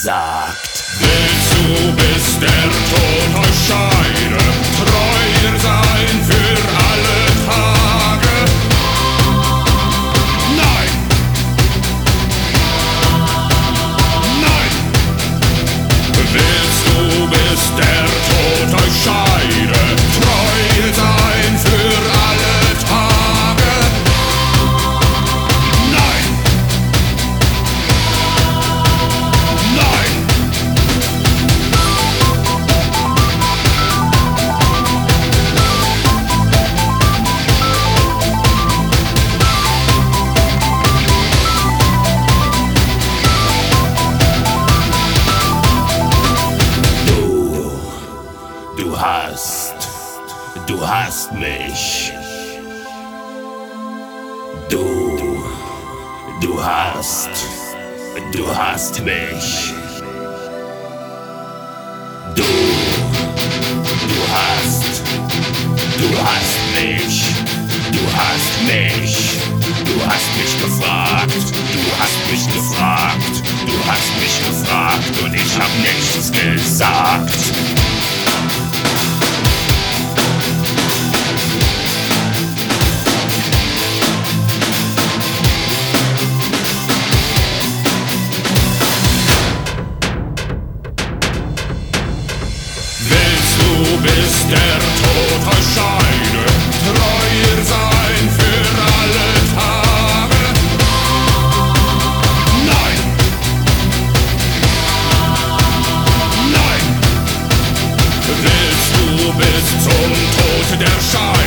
gesagt. Willst du, bis der Tod euch scheide, treuer sein für alle Tage? Nein! Nein! Willst du, bis der Tod euch scheide, treuer sein für alle Tage? Nein! Nein! Du hast mich. Du hast mich. Du hast mich. Du hast mich. Du hast mich gefragt. Du hast mich gefragt. Du hast mich gefragt und ich hab nichts gesagt. Bis der Tod euch scheide, treuer sein für alle Tage. Nein! Nein! Willst du bis zum Tod der Scheide